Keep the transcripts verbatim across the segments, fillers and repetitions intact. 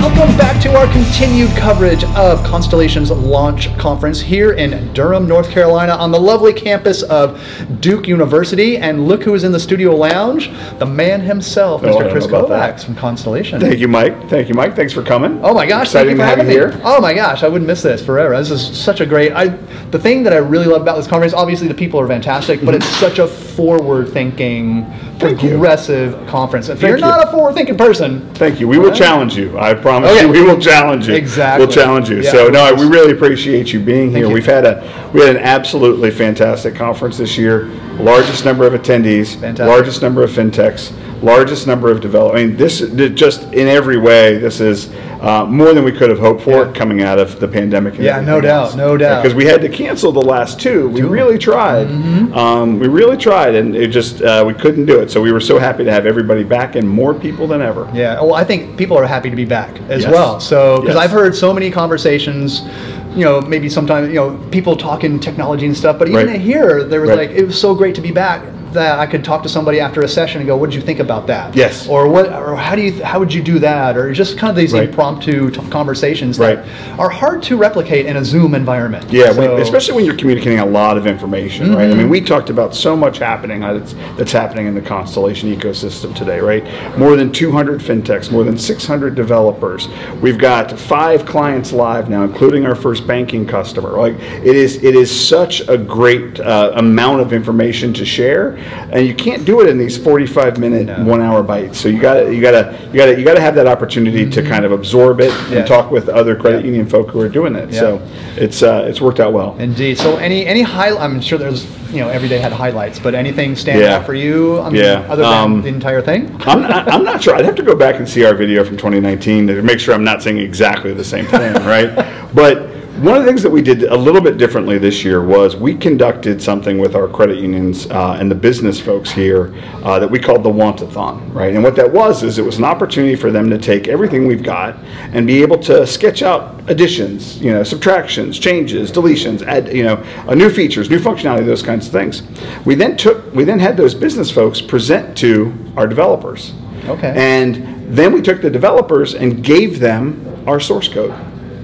Welcome back to our continued coverage of Constellation's launch conference here in Durham, North Carolina on the lovely campus of Duke University. And look who is in the studio lounge, the man himself, Mister Oh, Chris Kovacs from Constellation. Thank you, Mike. Thank you, Mike. Thanks for coming. Oh my gosh, Exciting thank you for to have having you me. here. Oh my gosh, I wouldn't miss this forever. This is such a great, I, the thing that I really love about this conference, obviously the people are fantastic, but it's such a forward-thinking, Thank you. progressive conference. If Thank you're you. not a forward-thinking person, Thank you. We will Right. challenge you. I promise Okay. you, we will challenge you. Exactly. We'll challenge you. Yeah, so of no, course. we really appreciate you being here. you. We've had a we had an absolutely fantastic conference this year. Largest number of attendees, Fantastic. largest number of fintechs, largest number of developers. I mean, this just in every way, this is uh, more than we could have hoped for Yeah. coming out of the pandemic. And Yeah, no everything doubt, else. no doubt. Because we had to cancel the last two. We Two. really tried. Mm-hmm. Um, we really tried, and it just uh, we couldn't do it. So we were so happy to have everybody back and more people than ever. yeah, well, I think people are happy to be back as Yes. well. So, because Yes. I've heard so many conversations, you know, maybe sometimes, you know, people talking technology and stuff, but even Right. here, there was Right. like, it was so great to be back that I could talk to somebody after a session and go, what did you think about that? Yes. Or what, or how do you, how would you do that? Or just kind of these Right. impromptu t- conversations Right. that are hard to replicate in a Zoom environment. Yeah, So- we, especially when you're communicating a lot of information, right? I mean, we talked about so much happening uh, that's, that's happening in the Constellation ecosystem today, right? More than two hundred fintechs, more than six hundred developers. We've got five clients live now, including our first banking customer. Like, it is, it is such a great uh, amount of information to share, and you can't do it in these forty-five minute, No. one hour bites. So you got you got to you got to you got to have that opportunity to kind of absorb it Yeah. and talk with other credit Yeah. union folk who are doing it. Yeah. So it's uh, it's worked out well. Indeed. So any any high? I'm sure there's, you know, every day had highlights, but anything stand Yeah. out for you? I mean, Yeah. Other than Um, the entire thing. I'm not, I'm not sure. I'd have to go back and see our video from twenty nineteen to make sure I'm not saying exactly the same thing, right? But one of the things that we did a little bit differently this year was we conducted something with our credit unions uh, and the business folks here uh, that we called the Want-a-thon, right? And what that was is it was an opportunity for them to take everything we've got and be able to sketch out additions, you know, subtractions, changes, deletions, add, you know, uh, new features, new functionality, those kinds of things. We then took, we then had those business folks present to our developers. Okay. And then we took the developers and gave them our source code.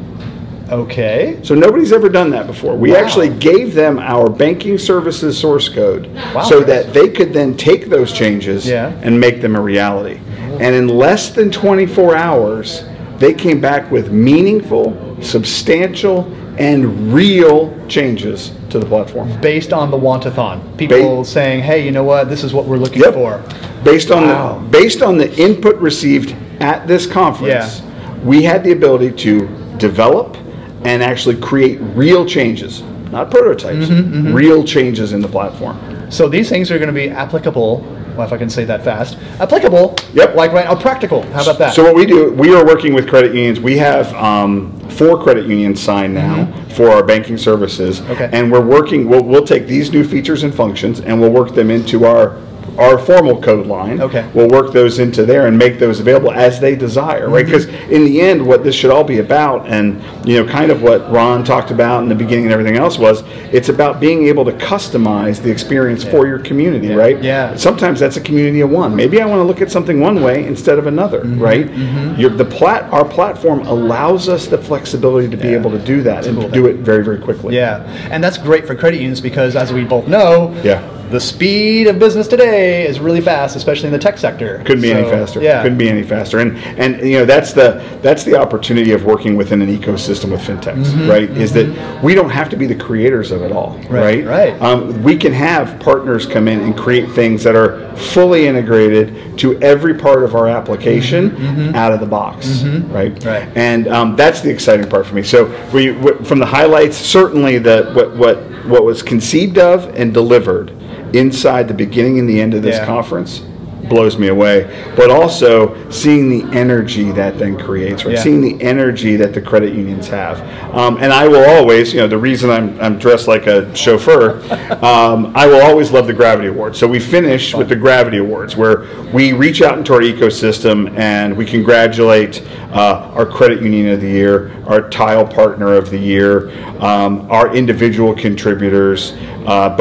Okay. So nobody's ever done that before. We Wow. actually gave them our banking services source code Wow, so Chris. that they could then take those changes Yeah. and make them a reality. And in less than twenty-four hours, they came back with meaningful, substantial, and real changes to the platform. Based on the Want-a-thon, people Ba- saying, "Hey, you know what? This is what we're looking Yep. for." Based on Wow. the based on the input received at this conference, we had the ability to develop and actually create real changes, not prototypes, Mm-hmm, real changes in the platform. So these things are going to be applicable. Well, if I can say that fast, applicable. Yep. Like right, oh, practical. How about that? So what we do, we are working with credit unions. We have um, four credit unions signed now for our banking services, Mm-hmm. Okay. and we're working. We'll, we'll take these new features and functions, and we'll work them into our our formal code line. Okay. We'll work those into there and make those available as they desire, right? Because in the end, what this should all be about, and you know, kind of what Ron talked about in the beginning and everything else was, it's about being able to customize the experience for your community, right? Yeah. Sometimes that's a community of one. Maybe I want to look at something one way instead of another, Mm-hmm. right? Your, the plat, our platform allows us the flexibility to be Yeah. able to do that and cool to do it very, very quickly. Yeah, and that's great for credit unions because, as we both know, Yeah. the speed of business today is really fast, especially in the tech sector. Couldn't be any So, faster. Yeah. Couldn't be any faster. And and you know that's the that's the opportunity of working within an ecosystem with fintechs, right? Is that we don't have to be the creators of it all, Right, right? right. Um, we can have partners come in and create things that are fully integrated to every part of our application out of the box, right? Right. And um, that's the exciting part for me. So we w- from the highlights, certainly the what what what was conceived of and delivered inside the beginning and the end of this Yeah. conference blows me away, but also seeing the energy that then creates, right? Yeah. Seeing the energy that the credit unions have. Um, and I will always, you know, the reason I'm, I'm dressed like a chauffeur, um, I will always love the Gravity Awards. So we finish with the Gravity Awards, where we reach out into our ecosystem and we congratulate uh, our credit union of the year, our tile partner of the year, um, our individual contributors, uh, both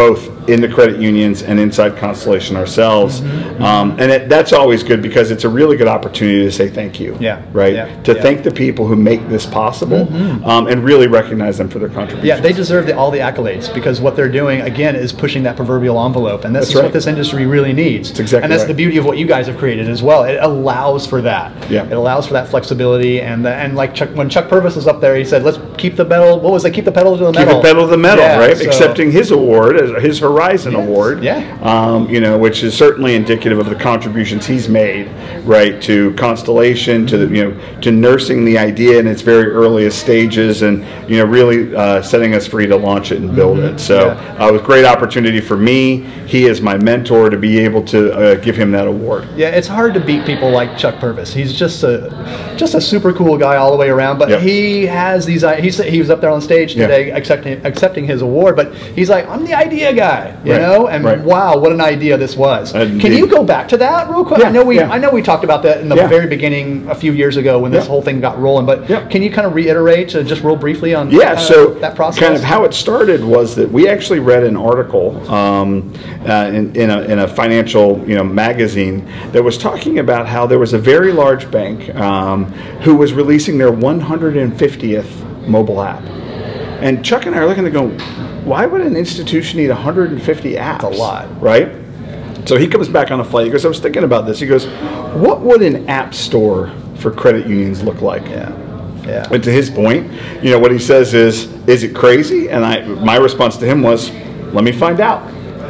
in the credit unions and inside Constellation ourselves. Mm-hmm. Um, and it, that's always good because it's a really good opportunity to say thank you. Yeah. Right? Yeah. To yeah. thank the people who make this possible mm-hmm. um, and really recognize them for their contributions. Yeah, they deserve the, all the accolades because what they're doing, again, is pushing that proverbial envelope. And this that's is right. what this industry really needs. That's exactly And that's right. the beauty of what you guys have created as well. It allows for that. Yeah. It allows for that flexibility. And the, and like Chuck, when Chuck Purvis was up there, he said, let's keep the pedal, what was it, keep the pedal to the metal. Keep the pedal to the metal, yeah, right? So, Accepting his award, as his Horizon yes, Award, yeah. um, you know, which is certainly indicative of the contributions he's made, right, to Constellation, to the, you know, to nursing the idea in its very earliest stages, and you know, really uh, setting us free to launch it and build mm-hmm. it. So, yeah. uh, it was a great opportunity for me. He is my mentor to be able to uh, give him that award. Yeah, it's hard to beat people like Chuck Purvis. He's just a just a super cool guy all the way around. But yep. he has these. He's he was up there on stage today yeah. accepting accepting his award. But he's like, I'm the idea guy, you right. know. And right. wow, what an idea this was. Uh, Can you go back to that real quick? Yeah. I know we yeah. I know we talked about that in the yeah. very beginning a few years ago when this yeah. whole thing got rolling. But yeah. can you kind of reiterate uh, just real briefly on yeah, uh, so that process? Kind of how it started was that we actually read an article um, uh, in, in, a, in a financial you know magazine that was talking about how there was a very large bank um, who was releasing their one hundred fiftieth mobile app. And Chuck and I are looking to go, why would an institution need one hundred fifty apps? That's a lot. Right? So he comes back on a flight. He goes, I was thinking about this. He goes, what would an app store for credit unions look like? Yeah. Yeah. And to his point, you know, what he says is, is it crazy? And I, my response to him was, let me find out.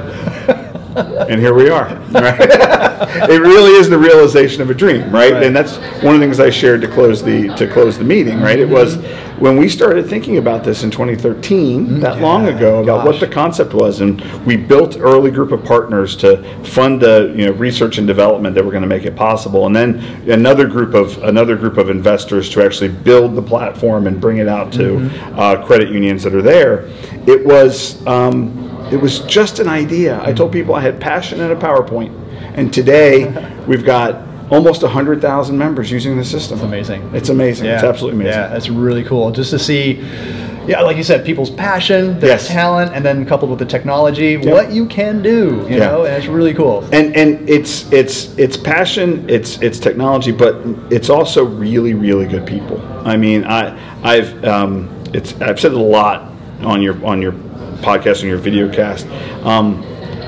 And here we are. Right? It really is the realization of a dream, right? right? And that's one of the things I shared to close the to close the meeting, right? It was when we started thinking about this in twenty thirteen, that yeah, long ago, about gosh. what the concept was, and we built an early group of partners to fund the you know research and development that were going to make it possible, and then another group of another group of investors to actually build the platform and bring it out to mm-hmm. uh, credit unions that are there. It was. Um, It was just an idea. I told people I had passion and a PowerPoint. And today, we've got almost one hundred thousand members using the system. It's amazing. It's amazing. Yeah. It's absolutely amazing. Yeah, it's really cool. Just to see, yeah, like you said, people's passion, their yes. talent, and then coupled with the technology, yep. what you can do, you yeah. know, and it's really cool. And and it's it's it's passion, it's it's technology, but it's also really, really good people. I mean, I I've um, it's I've said it a lot on your on your podcast and your video cast. Um,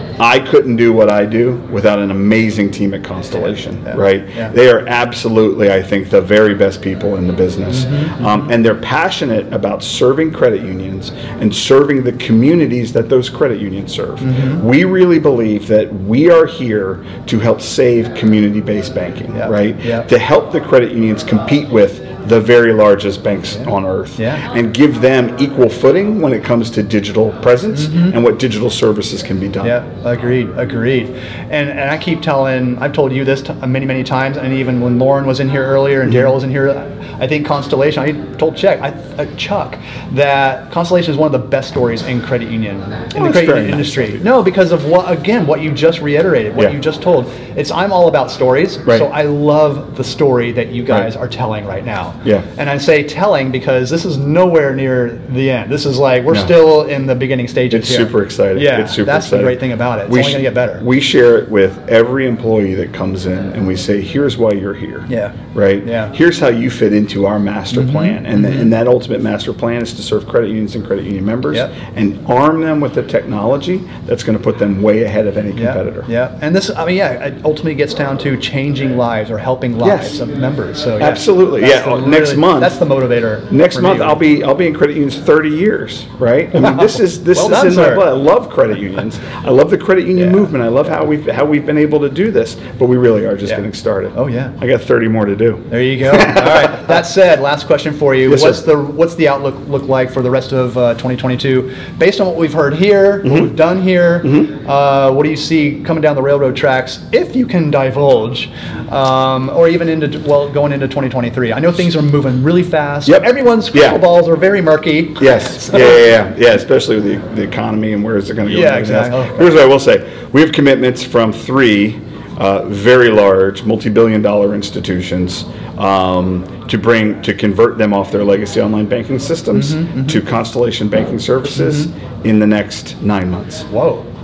I couldn't do what I do without an amazing team at Constellation, yeah, yeah, right? Yeah. They are absolutely, I think, the very best people in the business. Mm-hmm, um, mm-hmm. And they're passionate about serving credit unions and serving the communities that those credit unions serve. Mm-hmm. We really believe that we are here to help save community-based banking, yeah, right? Yeah. To help the credit unions compete with the very largest banks yeah. on earth yeah. and give them equal footing when it comes to digital presence mm-hmm. and what digital services can be done. Yeah, agreed, agreed. And and I keep telling, I've told you this t- many, many times, and even when Lauren was in here earlier and mm-hmm. Daryl was in here, I think Constellation, I told Chuck, I, uh, Chuck that Constellation is one of the best stories in credit union, in oh, the credit union nice industry. No, because of what, again, what you just reiterated, what yeah. you just told. It's, I'm all about stories, right. so I love the story that you guys right. are telling right now. Yeah. And I say telling because this is nowhere near the end. This is like, we're no. still in the beginning stages It's here. super exciting. Yeah, it's super that's exciting. the great thing about it. It's we only going to get better. We share it with every employee that comes in, and we say, here's why you're here. Yeah. Right? Yeah. Here's how you fit into our master mm-hmm. plan. And, mm-hmm. the, and that ultimate master plan is to serve credit unions and credit union members yep. and arm them with the technology that's going to put them way ahead of any competitor. Yeah. yeah. And this, I mean, yeah, it ultimately gets down to changing lives or helping lives yes. of members. So yeah, absolutely. Yeah. the, next really, month. That's the motivator. Next month, me. I'll be I'll be in credit unions thirty years, right? I mean, this is this well is done, in sir. my blood. I love credit unions. I love the credit union yeah. movement. I love how we've how we've been able to do this, but we really are just yeah. getting started. Oh yeah, I got thirty more to do. There you go. All right. That said, last question for you: yes, What's sir. the what's the outlook look like for the rest of uh, twenty twenty-two, based on what we've heard here, mm-hmm. what we've done here? Mm-hmm. Uh, what do you see coming down the railroad tracks, if you can divulge, um, or even into well going into twenty twenty-three? I know things are moving really fast. Yep. Everyone's crystal yeah. balls are very murky. Yes. So. Yeah, yeah, yeah, yeah. Especially with the, the economy and where is it going to go? Yeah, exactly. Okay. Here's what I will say: we have commitments from three uh, very large, multi-billion-dollar institutions um, to bring to convert them off their legacy online banking systems mm-hmm, mm-hmm. to Constellation Banking Services mm-hmm. in the next nine months. Whoa.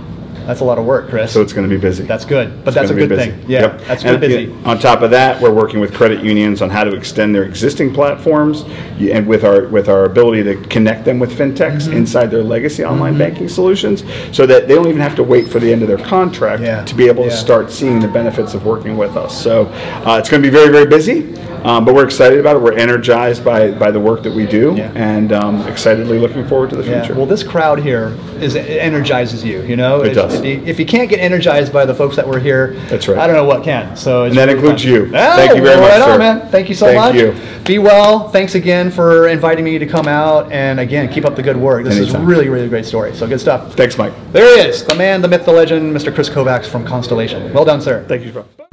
That's a lot of work, Chris. So it's going to be busy. That's good, but It's that's a gonna good be busy. thing. Yeah, Yep. that's And, good busy. you know, on top of that, we're working with credit unions on how to extend their existing platforms, y- and with our with our ability to connect them with fintechs Mm-hmm. inside their legacy online banking solutions, so that they don't even have to wait for the end of their contract Yeah. to be able Yeah. to start seeing the benefits of working with us. So uh, it's going to be very, very busy. Um, but we're excited about it. We're energized by, by the work that we do, Yeah. and um, excitedly looking forward to the Yeah. future. Well, this crowd here is it energizes you. You know, It if, does. If you, if you can't get energized by the folks that were here, That's right. I don't know what can. So, it's And that really includes fun. you. Oh, Thank you very much, right on, sir. man. Thank you so Thank much. you. Be well. Thanks again for inviting me to come out, and again, keep up the good work. This Anytime. is really, really great story. So good stuff. Thanks, Mike. There he is, the man, the myth, the legend, Mister Chris Kovacs from Constellation. Well done, sir. Thank you, bro.